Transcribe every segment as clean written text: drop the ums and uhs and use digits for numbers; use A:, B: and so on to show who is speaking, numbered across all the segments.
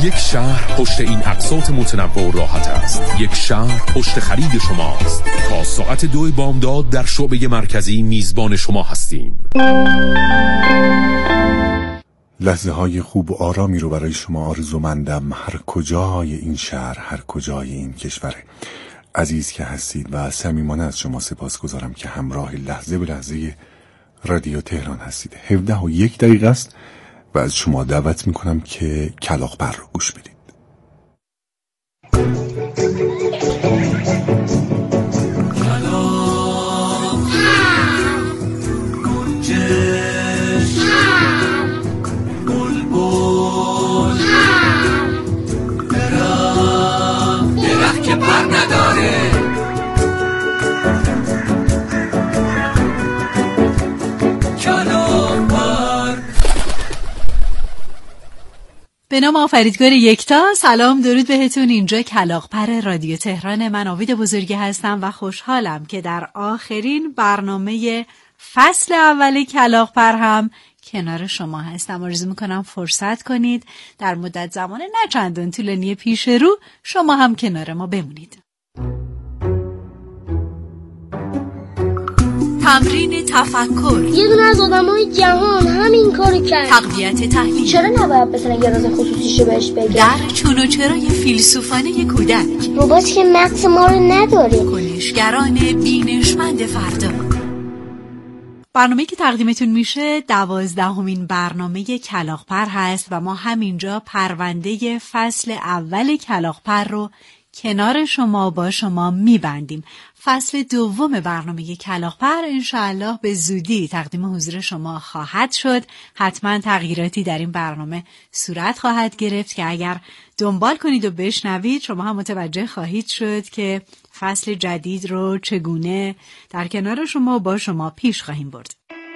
A: یک شهر پشت این اقساط متنوع راحت است. یک شهر پشت خرید شماست. تا ساعت 2 بامداد در شعبه مرکزی میزبان شما هستیم.
B: لحظه های خوب و آرامی رو برای شما آرزومندم، هر کجای این شهر، هر کجای این کشور عزیز که هستید و صمیمانه از شما سپاسگزارم که همراه لحظه به لحظه رادیو تهران هستید. 17:01 است و از شما دعوت میکنم که کلاغ‌پر رو گوش بدید.
C: به نام آفریدگار یکتا. سلام درود بهتون. اینجا کلاغ‌پر رادیو تهران. من آوید بزرگی هستم و خوشحالم که در آخرین برنامه فصل اول کلاغ‌پر هم کنار شما هستم. آرزو میکنم فرصت کنید در مدت زمان نه چندان طولانی پیش رو شما هم کنار ما بمونید. تمرین تفکر.
D: یه دونه از آدمای جهان همین کارو کرد.
C: تقویت تحلیل.
D: چرا نباید بتونه یه راز خصوصیشو بهش بگه؟
C: در چون و چرای فیلسوفانه کودک.
D: ربات که مغز ما رو نداره.
C: کنشگران بینشمند فردا. برنامه‌ای که تقدیمتون میشه 12مین برنامه کلاغ‌پر هست و ما همینجا پرونده فصل اول کلاغ‌پر رو کنار شما با شما میبندیم. فصل دوم برنامه کلاغ‌پر انشاءالله به زودی تقدیم حضور شما خواهد شد. حتما تغییراتی در این برنامه صورت خواهد گرفت که اگر دنبال کنید و بشنوید شما هم متوجه خواهید شد که فصل جدید رو چگونه در کنار شما با شما پیش خواهیم برد.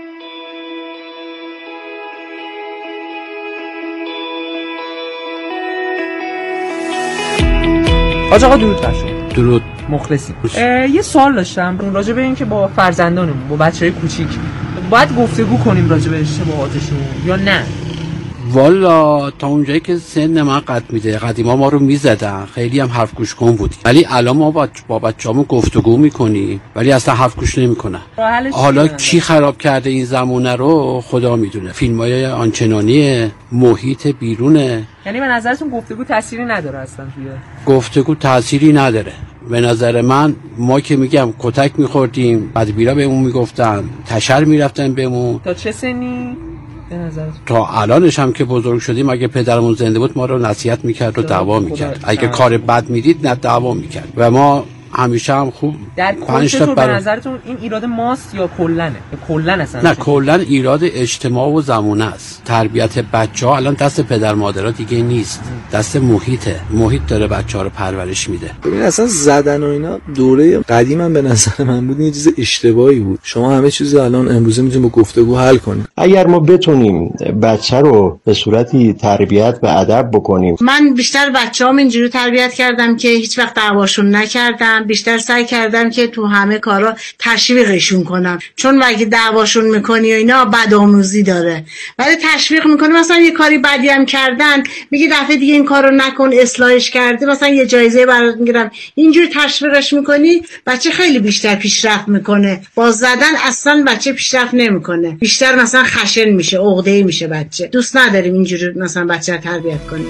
E: حاج آقا درود بر شما.
F: درود.
E: مخلصیم. یه سوال داشتم راجع به این که با فرزندانمون، با بچهای کوچیک باید گفتگو کنیم راجع به اشتباهاتشون یا نه؟
F: والا تا اونجایی که سن من قد میده، قدیما ما رو میزدن، خیلی هم حرف گوش کن بودیم، ولی الان ما با بچه‌مون گفتگو میکنیم ولی اصلا حرف گوش نمیکنن. حالا کی خراب کرده این زمونه رو خدا میدونه. فیلمای آنچنانی، محیط بیرونه.
E: یعنی به نظرتون گفتگو تأثیری نداره اصلا توی؟
F: گفتگو تأثیری نداره به نظر من. ما که میگم کتک میخوردیم، بعد بیرا بهمون میگفتن، تشر میرفتن بهمون.
E: تا چه سنی؟
F: تا الانش هم که بزرگ شدیم اگه پدرمون زنده بود ما رو نصیحت میکرد و دعوا میکرد. اگه کار بد میدید نه دعوا میکرد و ما همیشه هم خوب.
E: در کلتون به نظرتون این ایراد ماست یا کلنه؟ کلن اصلا؟ نه
F: کلن ایراد اجتماع و زمونه است. تربیت بچه‌ها الان دست پدر مادرها دیگه نیست، دست محیطه. محیط داره بچه‌ها رو پرورش میده.
G: ببین اصلا زدن و اینا دوره قدیم هم به نظر من بود یه چیز اشتباهی بود. شما همه چیزی الان امروزه میتونید با گفتگو حل کنید.
H: اگر ما بتونیم بچه رو به صورتی تربیت و ادب بکنیم.
I: من بیشتر بچه‌ام اینجوری تربیت کردم که هیچ وقت دعواشون نکردم. بیشتر سعی کردم که تو همه کارا تشویقشون کنم، چون وقتی دعواشون میکنی و اینا بدآموزی داره، ولی تشویق میکنی. مثلا یه کاری بدی هم کردن میگی دفعه دیگه این کارو نکن، اصلاحش کرده، مثلا یه جایزه برات میگیرم. اینجوری تشویقش میکنی بچه خیلی بیشتر پیشرفت میکنه. با زدن اصلا بچه پیشرفت نمیکنه، بیشتر مثلا خشن میشه، عقده‌ای میشه بچه. دوست نداریم اینجوری مثلا بچه رو تربیت کنیم.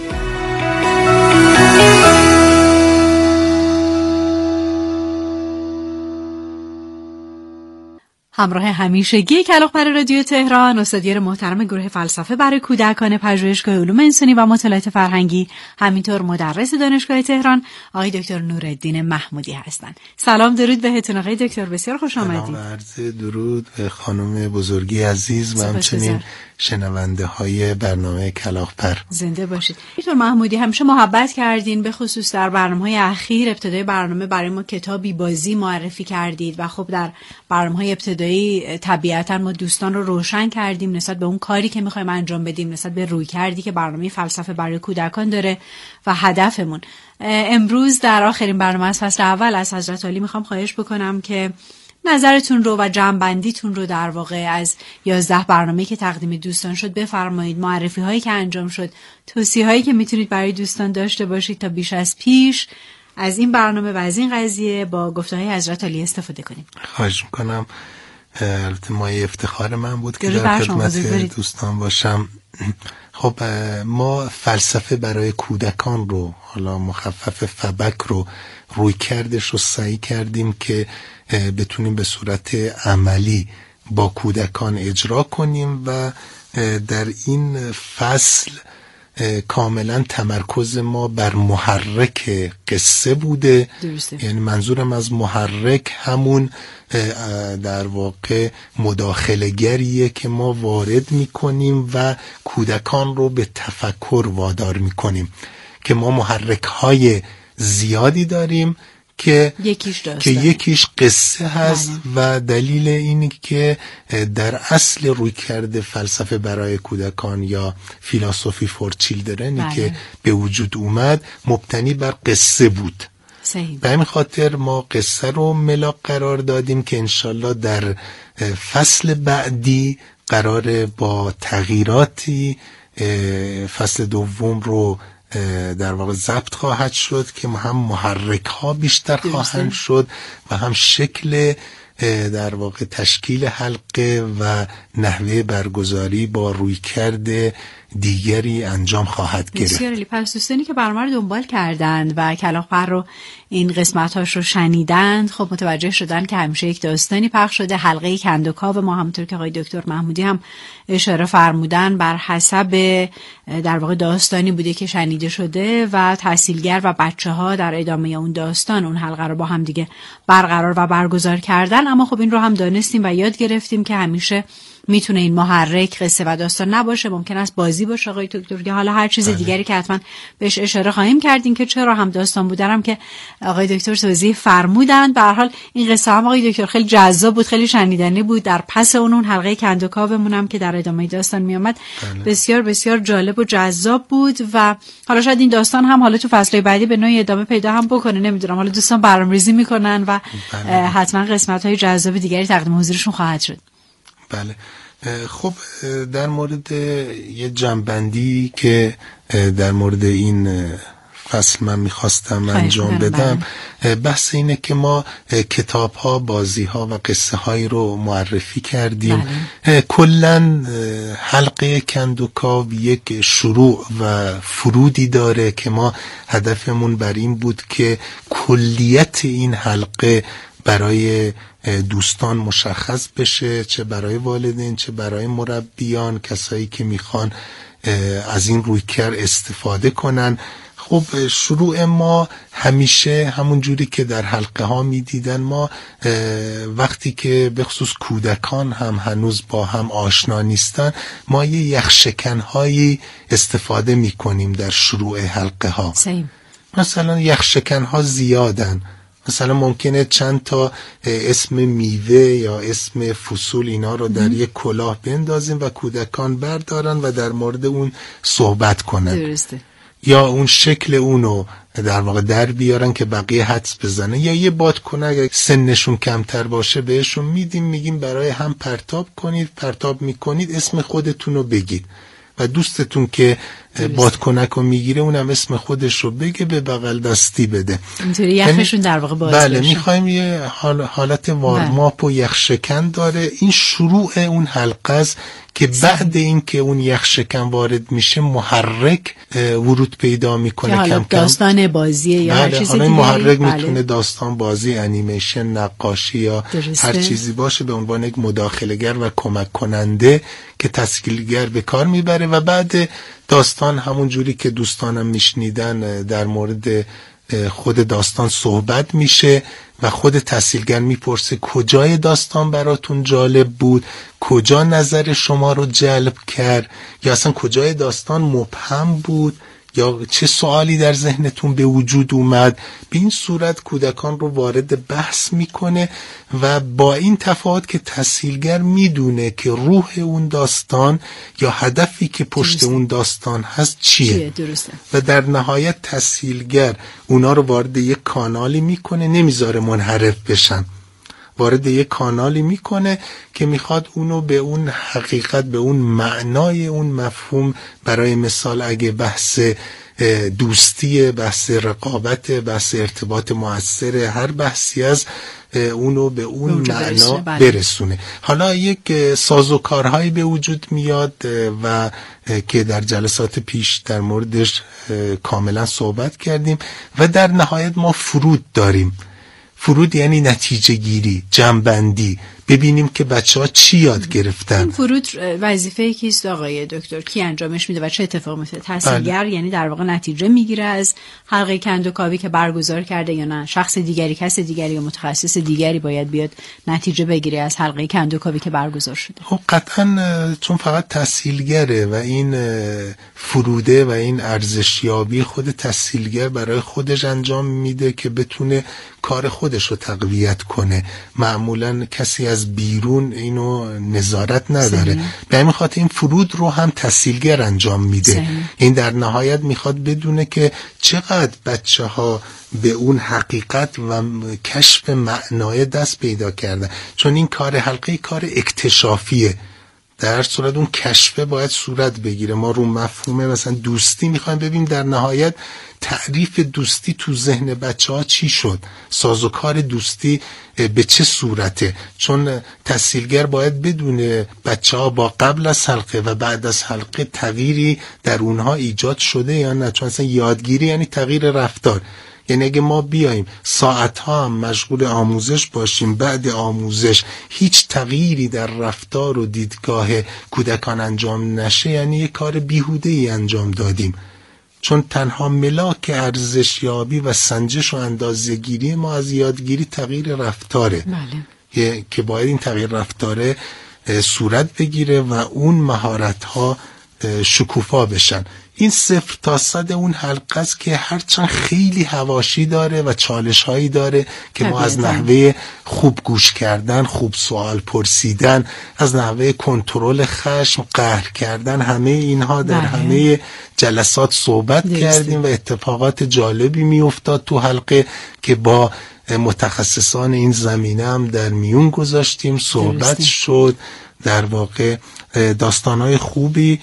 C: همراه همیشگی کلاغ‌پر رادیو تهران استادیار محترم گروه فلسفه برای کودکان پژوهشگاه علوم انسانی و مطالعات فرهنگی، همینطور مدرس دانشگاه تهران، آقای دکتر نورالدین محمودی هستند. سلام درود بهتون آقای دکتر، بسیار خوش آمدید.
J: عرض درود به خانم بزرگی عزیز و همچنین شنونده های برنامه کلاغ‌پر.
C: زنده باشید. دکتر محمودی همیشه محبت کردین، به خصوص در برنامه‌های اخیر ابتدای برنامه برای ما کتابی بازی معرفی کردید و خب در برنامه‌های ابتدایی طبیعتاً ما دوستان رو روشن کردیم نسبت به اون کاری که می‌خوایم انجام بدیم، نسبت به رویکردی که برنامه فلسفه برای کودکان داره و هدفمون. امروز در آخرین برنامه از فصل اول از حضرت عالی می‌خوام خواهش بکنم که نظرتون رو و جمع‌بندیتون رو در واقع از 11 برنامه‌ای که تقدیم دوستان شد بفرمایید. معرفی هایی که انجام شد، توصیه هایی که میتونید برای دوستان داشته باشید تا بیش از پیش از این برنامه و از این قضیه با گفته‌های حضرت عالی استفاده کنیم.
J: خواهش میکنم. البته مایه افتخار من بود که در خدمت دوستان باشم. خب ما فلسفه برای کودکان رو، حالا مخفف فبک رو، روی کردش رو سعی کردیم که بتونیم به صورت عملی با کودکان اجرا کنیم و در این فصل کاملا تمرکز ما بر محرک قصه بوده. درسته. یعنی منظورم از محرک همون در واقع مداخله‌گریه که ما وارد میکنیم و کودکان رو به تفکر وادار میکنیم که ما محرک‌های زیادی داریم که یکیش قصه هست و دلیل اینه که در اصل روی کرده فلسفه برای کودکان یا فیلاسوفی فور چیلدرنی که به وجود اومد مبتنی بر قصه بود. به همین خاطر ما قصه رو ملاک قرار دادیم که انشالله در فصل بعدی قرار با تغییراتی فصل دوم رو در واقع ضبط خواهد شد که هم محرک ها بیشتر خواهند شد و هم شکل در واقع تشکیل حلقه و نحوه برگزاری با رویکرد دیگری انجام خواهد گرفت.
C: بسیار عالی. پس دوستانی که برنامه رو دنبال کردند و کلاغ‌پر رو این قسمت‌هاش رو شنیدند، خب متوجه شدن که همیشه یک داستانی پخش شده. حلقه کندوکاو ما همونطور که آقای دکتر محمودی هم اشاره فرمودن بر حسب در واقع داستانی بوده که شنیده شده و تحصیلگر و بچه‌ها در ادامه اون داستان اون حلقه رو با هم دیگه برقرار و برگزار کردن. اما خب این رو هم دانستیم و یاد گرفتیم که همیشه میتونه این محرک قصه و داستان نباشه، ممکن است بازی باشه آقای دکتر یا حالا هر چیز دیگری که حتما بهش اشاره خواهیم کردیم که چرا هم داستان بودنم که آقای دکتر توضیح فرمودن. به هر حال این قصه هم آقای دکتر خیلی جذاب بود، خیلی شنیدنی بود. در پس اون حلقه کندوکاومون هم که در ادامه داستان میامد بسیار بسیار جالب و جذاب بود و حالا شاید این داستان هم حالا تو فصل‌های بعدی به نوعی ادامه پیدا هم بکنه، نمیدونم. حالا دوستان برنامه‌ریزی میکنن و حتما قسمت‌های جذاب دیگری تقدیم حضورشون خواهد شد.
J: بله. خب در مورد یه جنبندی که در مورد این فصل من میخواستم انجام بدم، بحث اینه که ما کتاب ها، بازی ها و قصه هایی رو معرفی کردیم. کلن حلقه کندوکاو یک شروع و فرودی داره که ما هدفمون بر این بود که کلیت این حلقه برای دوستان مشخص بشه، چه برای والدین چه برای مربیان، کسایی که میخوان از این رویکرد استفاده کنن. خب شروع ما همیشه همون جوری که در حلقه ها میدیدن، ما وقتی که به خصوص کودکان هم هنوز با هم آشنا نیستن، ما یه یخشکن هایی استفاده میکنیم در شروع حلقه ها. مثلا یخشکن ها زیادن، مثلا ممکنه چند تا اسم میوه یا اسم فصول اینا رو در یک کلاه بندازیم و کودکان بردارن و در مورد اون صحبت کنن. درسته. یا اون شکل اونو در واقع در بیارن که بقیه حدس بزنن، یا یه بادکنک اگه سنشون کمتر باشه بهشون میگیم برای هم پرتاب کنید، پرتاب میکنید اسم خودتون رو بگید و دوستتون که بادکنک رو میگیره اونم اسم خودش رو بگه، به بغل دستی بده. اینطوری یخشون در واقع باز بشه. بله، میخوایم یه حالت وارماپ و یخشکن داره. این شروع اون حلقه است که بعد این که اون یخشکن وارد میشه محرک ورود پیدا میکنه.
C: که
J: کم
C: داستان بازی یا هر چیزی دیگه.
J: محرک میتونه داستان بازی، انیمیشن، نقاشی یا هر چیزی باشه، به عنوان یک مداخله‌گر و کمک کننده که تسهیلگر به کار میبره و بعد داستان همون جوری که دوستانم میشنیدن در مورد خود داستان صحبت میشه و خود تسهیلگر میپرسه کجای داستان براتون جالب بود، کجا نظر شما رو جلب کرد، یا اصلا کجای داستان مبهم بود، یا چه سوالی در ذهنتون به وجود اومد. به این صورت کودکان رو وارد بحث میکنه و با این تفاوت که تسهیلگر میدونه که روح اون داستان یا هدفی که پشت اون داستان هست چیه. درسته. و در نهایت تسهیلگر اونا رو وارد یک کانالی میکنه، نمیذاره منحرف بشن. وارد یک کانالی میکنه که میخواد اونو به اون حقیقت، به اون معنای اون مفهوم، برای مثال اگه بحث دوستی، بحث رقابت، بحث ارتباط مؤثر، هر بحثی از اونو به اون معنا برسونه. حالا یک سازوکارهایی به وجود میاد و که در جلسات پیش در موردش کاملا صحبت کردیم و در نهایت ما فرود داریم. فرود یعنی نتیجه گیری، جمع‌بندی، ببینیم که بچه‌ها چی یاد گرفتن.
C: این فرود وظیفه کیست آقای دکتر؟ کی انجامش میده و چه اتفاق میفته؟ تحصیلگر یعنی در واقع نتیجه میگیره از حلقه کندوکاوی که برگزار کرده یا نه شخص دیگری، کس دیگری یا متخصص دیگری باید بیاد نتیجه بگیره از حلقه کندوکاوی که برگزار شده؟
J: خب قطعاً چون فقط تحصیلگره و این فروده و این ارزشیابی خود تحصیلگر برای خودش انجام میده که بتونه کار خودش رو تقویت کنه. معمولاً کسی از بیرون اینو نظارت نداره. به همین خاطر این فرود رو هم تحصیلگر انجام میده. این در نهایت میخواد بدونه که چقدر بچه‌ها به اون حقیقت و کشف معنای دست پیدا کردن، چون این کار حلقه کار اکتشافیه. در صورت اون کشفه باید صورت بگیره. ما رو مفهوم مثلا دوستی میخوایم ببینیم در نهایت تعریف دوستی تو ذهن بچه‌ها چی شد، سازوکار دوستی به چه صورته. چون تحصیلگر باید بدونه بچه‌ها با قبل از حلقه و بعد از حلقه تغییری در اونها ایجاد شده یا نه. چون اصلا یادگیری یعنی تغییر رفتار. یعنی اگه ما بیاییم ساعتها هم مشغول آموزش باشیم، بعد آموزش هیچ تغییری در رفتار و دیدگاه کودکان انجام نشه، یعنی یک کار بیهوده‌ای انجام دادیم. چون تنها ملاک ارزشیابی و سنجش و اندازه‌گیری ما از یادگیری تغییر رفتاره. بله. که باید این تغییر رفتاره صورت بگیره و اون مهارت‌ها شکوفا بشن. این 0 تا 100 اون حلقه است که هرچند خیلی حواشی داره و چالش هایی داره که ما از نحوه خوب گوش کردن، خوب سوال پرسیدن، از نحوه کنترل خشم، قهر کردن، همه اینها در همه جلسات صحبت کردیم و اتفاقات جالبی می افتاد تو حلقه که با متخصصان این زمینه هم در میون گذاشتیم، صحبت شد. در واقع داستانهای خوبی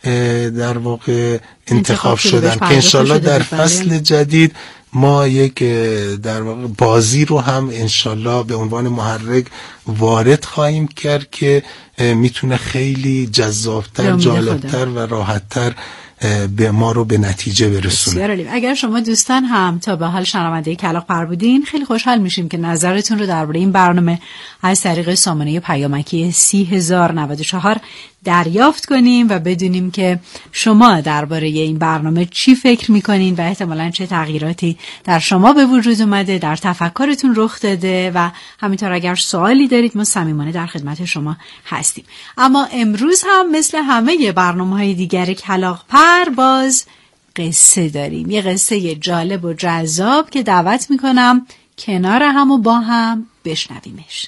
J: در واقع انتخاب شدن که انشالله در فصل جدید ما یک در واقع بازی رو هم انشالله به عنوان محرک وارد خواهیم کرد که میتونه خیلی جذابتر، جالبتر و راحتتر به ما رو به نتیجه برسونه.
C: اگر شما دوستان هم تا به حال شنونده کلاغ‌پر بودین، خیلی خوشحال میشیم که نظرتون رو درباره این برنامه از طریق سامانه پیامکی 30094 دریافت کنیم و بدونیم که شما درباره این برنامه چی فکر میکنین و احتمالاً چه تغییراتی در شما به وجود اومده، در تفکرتون رخ داده و همینطور اگر سوالی دارید ما صمیمانه در خدمت شما هستیم. اما امروز هم مثل همه برنامه‌های دیگر کلاغ‌پر باز قصه داریم، یه قصه جالب و جذاب که دعوت میکنم کنار هم و با هم بشنویمش.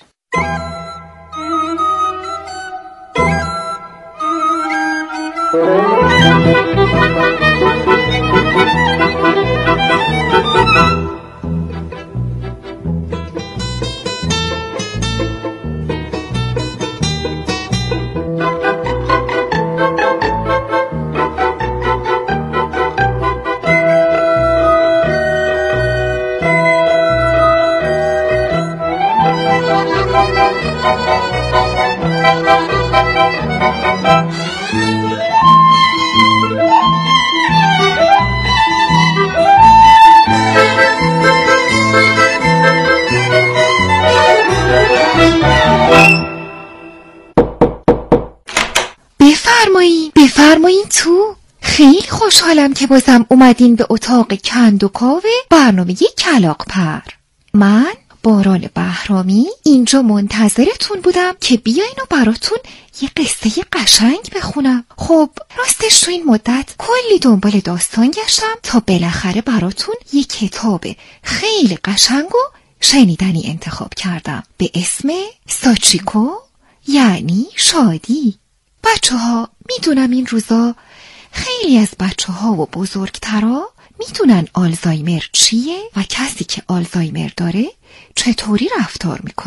K: بفرمایین تو. خیلی خوشحالم که بازم اومدین به اتاق کندوکاو برنامه کلاغ‌پر. من باران بهرامی اینجا منتظرتون بودم که بیاین و براتون یه قصه قشنگ بخونم. خب راستش تو این مدت کلی دنبال داستان گشتم تا بالاخره براتون یه کتاب خیلی قشنگ و شنیدنی انتخاب کردم به اسم ساچیکو یعنی شادی. بچه‌ها میدونم این روزا خیلی از بچه‌ها و بزرگترا میدونن آلزایمر چیه و کسی که آلزایمر داره چطوری رفتار میکنه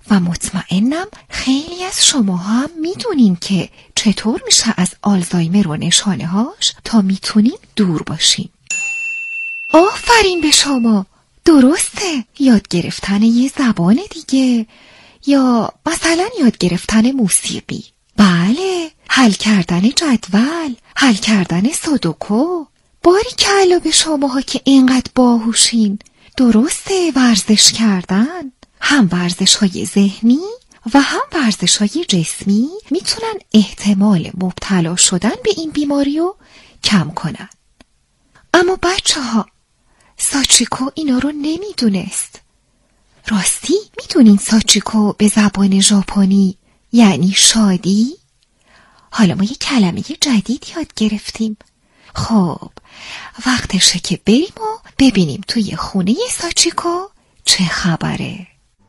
K: و مطمئنم خیلی از شما هم میدونین که چطور میشه از آلزایمر و نشانه هاش تا میتونیم دور باشیم. آفرین به شما، درسته. یاد گرفتن یه زبان دیگه، یا مثلا یاد گرفتن موسیقی. بله، حل کردن جدول، حل کردن سودوکو. باریکلا به شماها که اینقدر باهوشین. درسته، ورزش کردن، هم ورزش های ذهنی و هم ورزش های جسمی میتونن احتمال مبتلا شدن به این بیماری رو کم کنن. اما بچه ها، ساچیکو اینا رو نمیدونست. راستی میدونین ساچیکو به زبان ژاپنی یعنی شادی؟ حالا ما یه کلمه جدید یاد گرفتیم. خب وقتشه که بریم و ببینیم توی خونه ساچیکو چه خبره.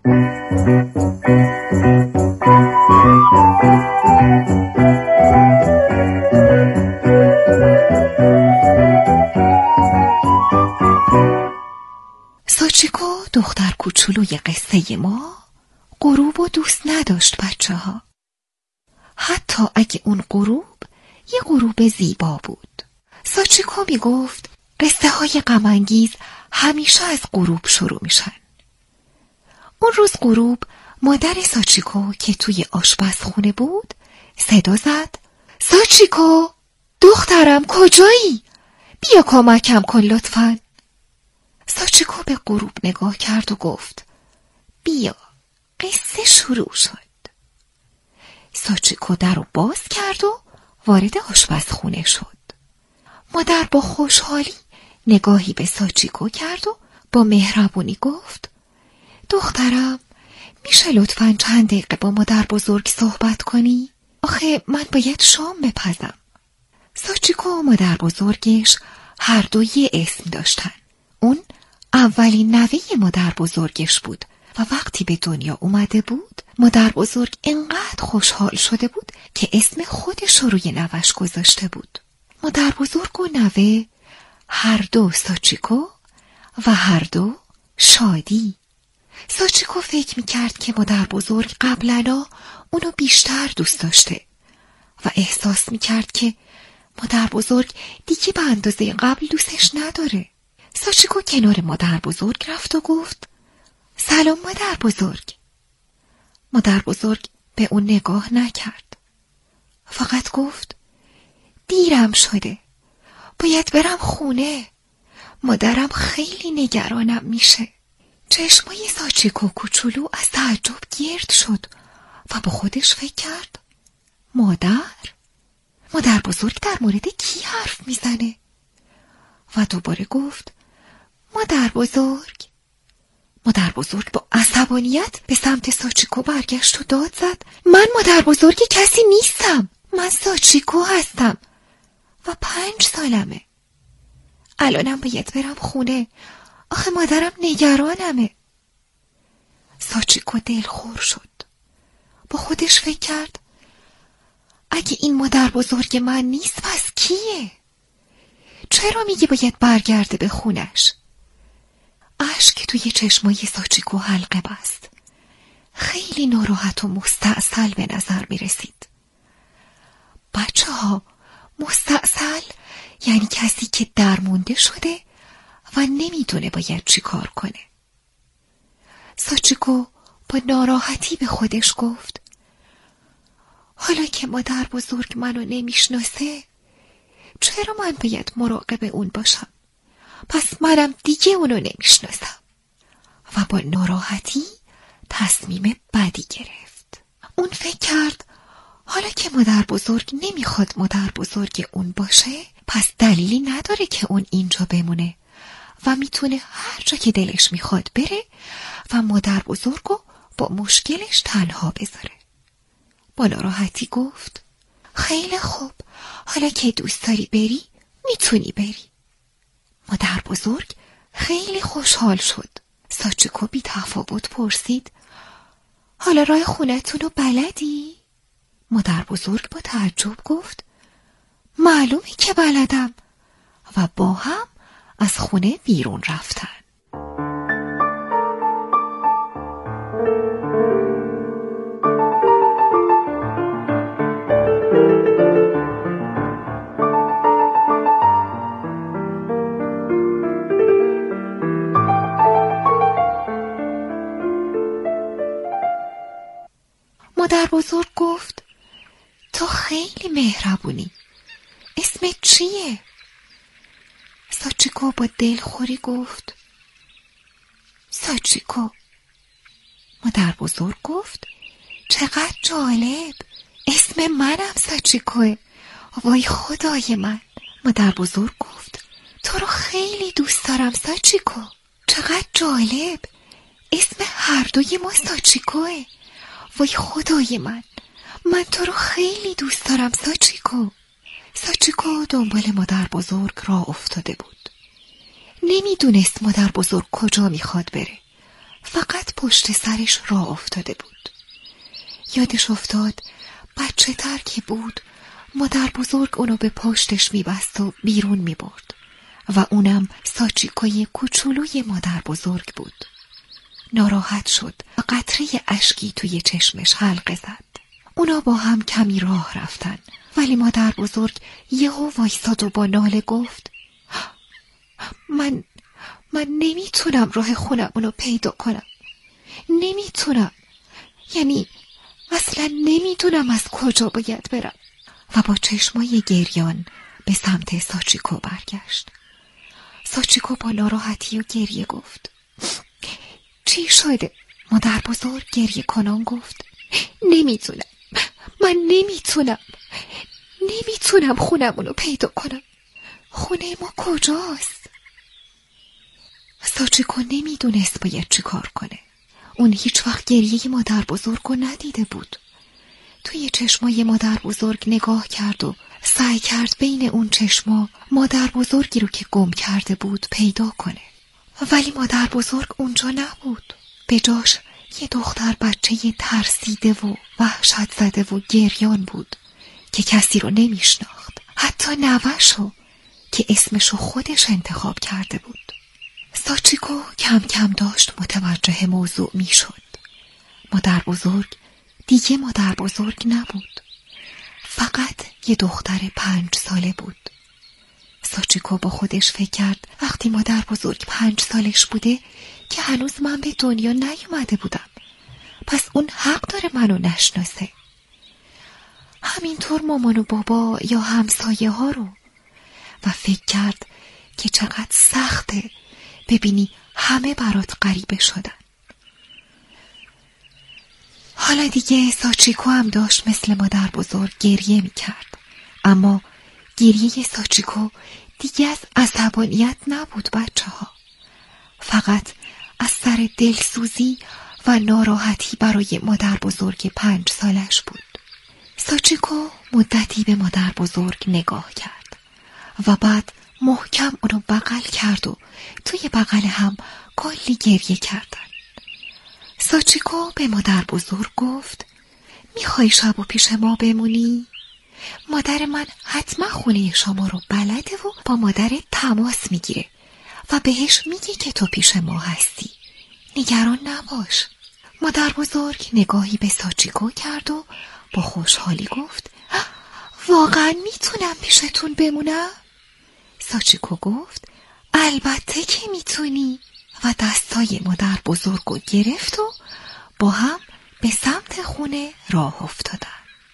K: ساچیکو دختر کوچولوی قصه ما غروب و دوست نداشت بچه ها. حتی اگه اون غروب یه غروب زیبا بود. ساچیکو می گفت قصه های غم‌انگیز همیشه از غروب شروع میشن. اون روز غروب مادر ساچیکو که توی آشپزخونه بود صدا زد: ساچیکو دخترم کجایی؟ بیا کمکم کن لطفاً. ساچیکو به غروب نگاه کرد و گفت: بیا. قصه شروع شد. ساچیکو در رو باز کرد و وارد آشپزخونه شد. مادر با خوشحالی نگاهی به ساچیکو کرد و با مهربونی گفت: دخترم میشه لطفاً چند دقیقه با مادر بزرگ صحبت کنی؟ آخه من باید شام بپزم. ساچیکو و مادر بزرگش هر دو یه اسم داشتن. اون اولین نوه مادر بزرگش بود و وقتی به دنیا اومده بود مادر بزرگ انقدر خوشحال شده بود که اسم خودش رو روی نوش گذاشته بود. مادر بزرگ و نوه هر دو ساچیکو و هر دو شادی. ساچیکو فکر میکرد که مادر بزرگ قبلا اونو بیشتر دوست داشته و احساس میکرد که مادر بزرگ دیگه به اندازه قبل دوستش نداره. ساچیکو کنار مادر بزرگ رفت و گفت: سلام مادر بزرگ. مادر بزرگ به اون نگاه نکرد. فقط گفت: دیرم شده، باید برم خونه. مادرم خیلی نگرانم میشه. چشمای ساچیکو کوچولو از تعجب گرد شد و با خودش فکر کرد: مادر بزرگ در مورد کی حرف میزنه؟ و دوباره گفت: مادر بزرگ با عصبانیت به سمت ساچیکو برگشت و داد زد: من مادر بزرگ کسی نیستم. من ساچیکو هستم و 5 سالمه. الانم باید برم خونه. آخه مادرم نگرانمه. ساچیکو دلخور شد. با خودش فکر کرد: اگه این مادر بزرگ من نیست پس کیه؟ چرا میگه باید برگرده به خونش؟ اشک توی چشمای ساچیکو حلقه بست. خیلی ناراحت و مستعسل به نظر می رسید. بچه ها، مستعسل یعنی کسی که درمونده شده و نمیدونه باید چی کار کنه. ساچیکو با ناراحتی به خودش گفت: حالا که مادر بزرگ منو نمیشناسه، چرا من باید مراقب اون باشم؟ پس منم دیگه اونو نمیشناسم. و با ناراحتی تصمیم بدی گرفت. اون فکر کرد حالا که مادر بزرگ نمیخواد مادر بزرگ اون باشه، پس دلیلی نداره که اون اینجا بمونه و میتونه هر جا که دلش میخواد بره و مادر بزرگو با مشکلش تنها بذاره. با ناراحتی گفت: خیلی خوب، حالا که دوست داری بری میتونی بری. مادر بزرگ خیلی خوشحال شد. ساچیکو بی تفاوت پرسید: حالا راه خونتون رو بلدی؟ مادر بزرگ با تعجب گفت: معلومه که بلدم. و با هم از خونه بیرون رفتن. مهربونی. اسمت چیه؟ ساچیکو با دلخوری گفت ساچیکو. مادر بزرگ گفت چقدر جالب، اسم منم ساچیکوه. وای خدای من. مادر بزرگ گفت تو رو خیلی دوست دارم ساچیکو. چقدر جالب، اسم هر دوی ما ساچیکوه. وای خدای من تو رو خیلی دوست دارم ساچیکو. ساچیکو دنبال مادر بزرگ راه افتاده بود. نمیدونست مادر بزرگ کجا میخواد بره. فقط پشت سرش راه افتاده بود. یادش افتاد بچه تر که بود مادر بزرگ اونو به پشتش میبست و بیرون میبرد و اونم ساچیکوی کوچولوی مادر بزرگ بود. ناراحت شد و قطره اشکی توی چشمش حلقه زد. اونا با هم کمی راه رفتن ولی مادر بزرگ یهو وایساد و با ناله گفت من نمیتونم راه خونمونو پیدا کنم. نمیتونم، یعنی اصلا نمیدونم از کجا باید برم. و با چشمای گریان به سمت ساچیکو برگشت. ساچیکو با ناراحتی و گریه گفت چی شده؟ مادر بزرگ گریه کنان گفت نمیتونم، من نمیتونم خونمونو پیدا کنم. خونه ما کجاست؟ ساچیکو نمیدونست باید چی کار کنه. اون هیچ وقت گریه مادر بزرگو ندیده بود. توی چشمای مادر بزرگ نگاه کرد و سعی کرد بین اون چشما مادر بزرگی رو که گم کرده بود پیدا کنه. ولی مادر بزرگ اونجا نبود. به جاش یه دختر بچه ترسیده و وحشت زده و گریان بود که کسی رو نمیشناخت. حتی نوه‌شو که اسمشو خودش انتخاب کرده بود. ساچیکو کم کم داشت متوجه موضوع میشد. مادر بزرگ دیگه مادر بزرگ نبود. فقط یه دختر 5 ساله بود. ساچیکو با خودش فکر کرد وقتی مادر بزرگ 5 سالش بوده که هنوز من به دنیا نیومده بودم، پس اون حق داره منو نشناسه. همینطور مامان و بابا یا همسایه ها رو. و فکر کرد که چقدر سخته ببینی همه برات غریبه شدن. حالا دیگه ساچیکو هم داشت مثل مادر بزرگ گریه می کرد. اما گریه ساچیکو دیگه از عصبانیت نبود بچه ها. فقط از سر دلسوزی و ناراحتی برای مادر بزرگ 5 سالش بود. ساچیکو مدتی به مادر بزرگ نگاه کرد و بعد محکم اونو بغل کرد و توی بغل هم کلی گریه کردن. ساچیکو به مادر بزرگ گفت میخوای شب و پیش ما بمونی؟ مادر من حتما خونه شما رو بلده و با مادرت تماس میگیره و بهش میگه که تو پیش ما هستی. نگران نباش. مادر بزرگ نگاهی به ساچیکو کرد و با خوشحالی گفت واقعا میتونم پیشتون بمونم؟ ساچیکو گفت البته که میتونی و دستای مادر بزرگو گرفت و با هم به سمت خونه راه افتادن.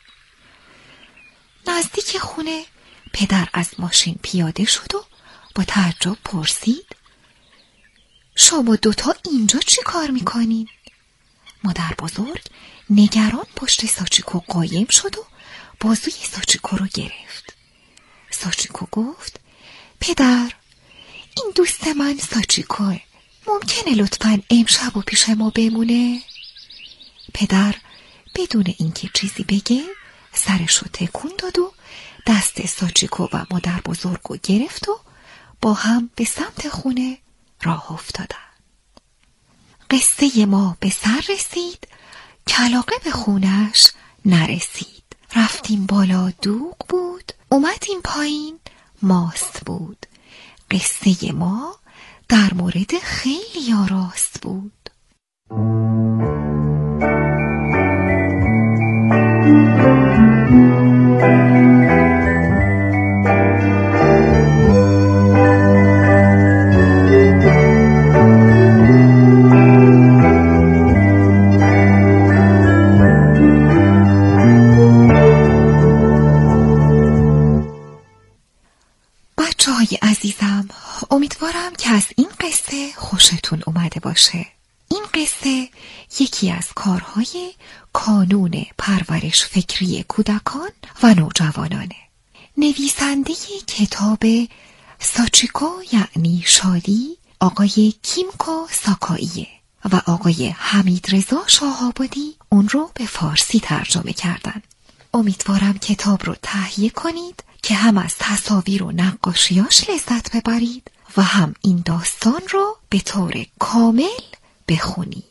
K: نزدیک خونه پدر از ماشین پیاده شد و با تعجب پرسید شما دوتا اینجا چی کار میکنین؟ مادر بزرگ نگران پشت ساچیکو قایم شد و بازوی ساچیکو رو گرفت. ساچیکو گفت پدر این دوست من ساچیکوه، ممکنه لطفاً امشب و پیش ما بمونه؟ پدر بدون اینکه چیزی بگه سرشو تکون داد و دست ساچیکو و مادر بزرگو گرفت و با هم به سمت خونه راه افتادن. قصه ما به سر رسید، کلاغه به خونش نرسید. رفتیم بالا دوغ بود، اومدیم پایین ماست بود. قصه ما در مورد خیلی راست بود. عزیزم، امیدوارم که از این قصه خوشتون اومده باشه. این قصه یکی از کارهای کانون پرورش فکری کودکان و نوجوانانه. نویسنده کتاب ساچیکو یعنی شادی آقای کیمکو ساکاییه و آقای حمیدرضا شاه‌آبادی اون رو به فارسی ترجمه کردن. امیدوارم کتاب رو تهیه کنید که هم از تصاویر و نقاشیاش لذت ببرید و هم این داستان رو به طور کامل بخونید.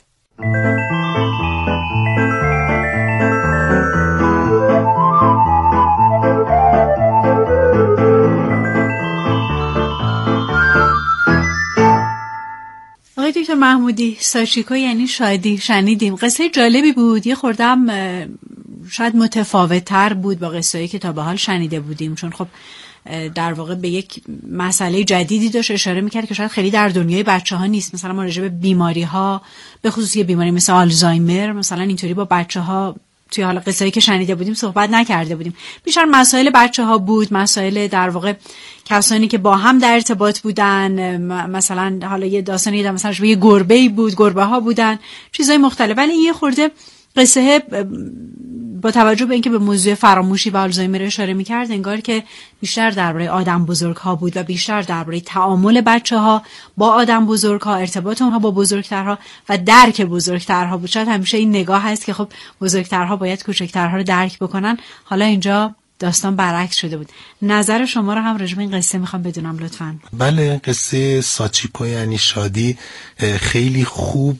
C: آقای دکتر محمودی، ساچیکو یعنی شادی شنیدیم. قصه جالبی بود، یه خوردم شاید متفاوت تر بود با قصه‌ای که تا به حال شنیده بودیم، چون خب در واقع به یک مسئله جدیدی داشت اشاره میکرد که شاید خیلی در دنیای بچه ها نیست. مثلا ما راجع به بیماری ها، به خصوص یه بیماری مثل آلزایمر مثلا اینطوری با بچه ها توی حالا قصه‌ای که شنیده بودیم صحبت نکرده بودیم. بیشتر مسائل بچه ها بود، مسائل در واقع کسانی که با هم در ارتباط بودن، مثلا حالا یه داستانی مثلا یه گربه‌ای بود، گربه ها بودن، چیزای مختلف. ولی یه خورده قصه با توجه به اینکه به موضوع فراموشی و آلزایمر اشاره می‌کرد، انگار که بیشتر درباره آدم بزرگ‌ها بود و بیشتر درباره تعامل بچه‌ها با آدم بزرگ‌ها، ارتباط اونها با بزرگترها و درک بزرگترها بود. شاید همیشه این نگاه هست که خب بزرگترها باید کوچکترها رو درک بکنن. حالا اینجا داستان برعکس شده بود. نظر شما رو هم راجع به این قصه میخوام بدونم لطفاً.
J: بله، قصه ساچیکو یعنی شادی خیلی خوب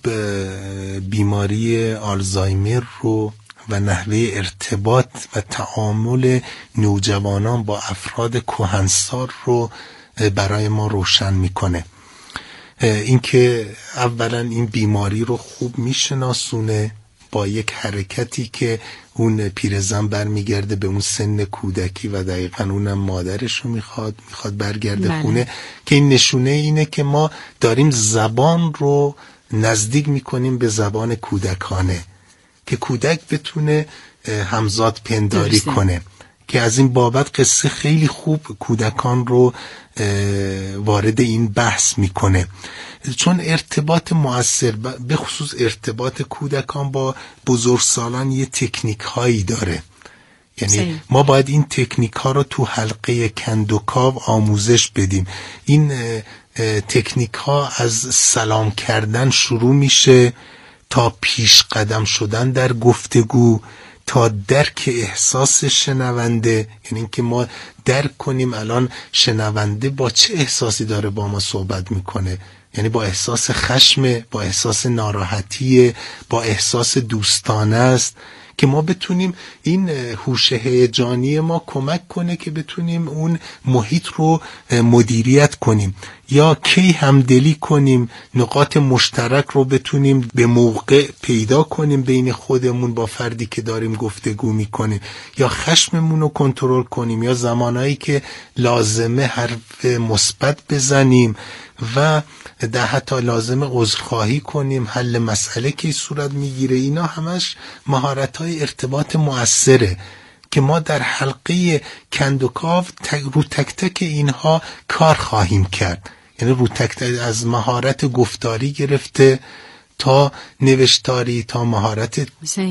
J: بیماری آلزایمر رو و نحوه ارتباط و تعامل نوجوانان با افراد کهنسال رو برای ما روشن میکنه. اینکه اولا این بیماری رو خوب میشناسونه با یک حرکتی که اون پیرزن برمیگرده به اون سن کودکی و دقیقاً اونم مادرش رو میخواد برگرده خونه، که این نشونه اینه که ما داریم زبان رو نزدیک میکنیم به زبان کودکانه، که کودک بتونه همزاد پنداری کنه، که از این بابت قصه خیلی خوب کودکان رو وارد این بحث میکنه، چون ارتباط مؤثر به خصوص ارتباط کودکان با بزرگسالان یه تکنیک هایی داره. یعنی ما باید این تکنیک ها رو تو حلقه کندوکاو آموزش بدیم. این تکنیک ها از سلام کردن شروع میشه تا پیش قدم شدن در گفتگو، تا درک احساس شنونده، یعنی اینکه ما درک کنیم الان شنونده با چه احساسی داره با ما صحبت میکنه، یعنی با احساس خشم، با احساس ناراحتی، با احساس دوستانه است، که ما بتونیم این هوش هیجانی ما کمک کنه که بتونیم اون محیط رو مدیریت کنیم، یا کی همدلی کنیم، نقاط مشترک رو بتونیم به موقع پیدا کنیم بین خودمون با فردی که داریم گفتگو میکنیم، یا خشممون رو کنترل کنیم، یا زمانهایی که لازمه حرف مثبت بزنیم و ده حتی لازمه عذرخواهی کنیم، حل مسئله که صورت میگیره. اینا همش مهارت‌های ارتباط مؤثره که ما در حلقه کندوکاو رو تک تک اینها کار خواهیم کرد. یعنی رو تک تک از مهارت گفتاری گرفته تا نوشتاری، تا مهارت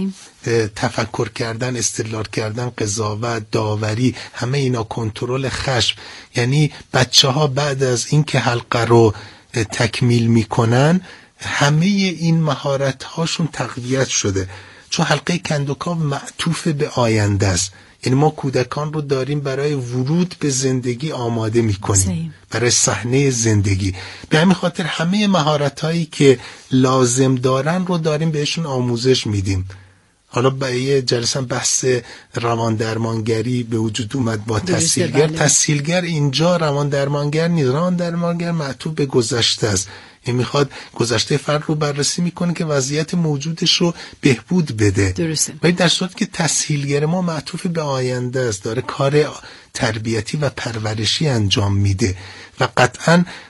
J: تفکر کردن، استدلال کردن، قضاوت، داوری، همه اینا، کنترل خشم. یعنی بچه‌ها بعد از اینکه حلقه رو تکمیل میکنن همه این مهارت هاشون تقویت شده، چون حلقه کندوکاو معطوف به آینده است. یعنی ما کودکان رو داریم برای ورود به زندگی آماده میکنیم، برای صحنه زندگی. به همین خاطر همه مهارت هایی که لازم دارن رو داریم بهشون آموزش میدیم. حالا به یه جلسه بحث روان درمانگری به وجود اومد با تسهیلگر. تسهیلگر اینجا روان درمانگر نیست، روان درمانگر معطوف به گذشته است. این میخواد گذشته فرد رو بررسی میکنه که وضعیت موجودش رو بهبود بده. درسته. ولی در صورتی که تسهیلگر ما معطوف به آینده است، داره کار تربیتی و پرورشی انجام میده و قطعاً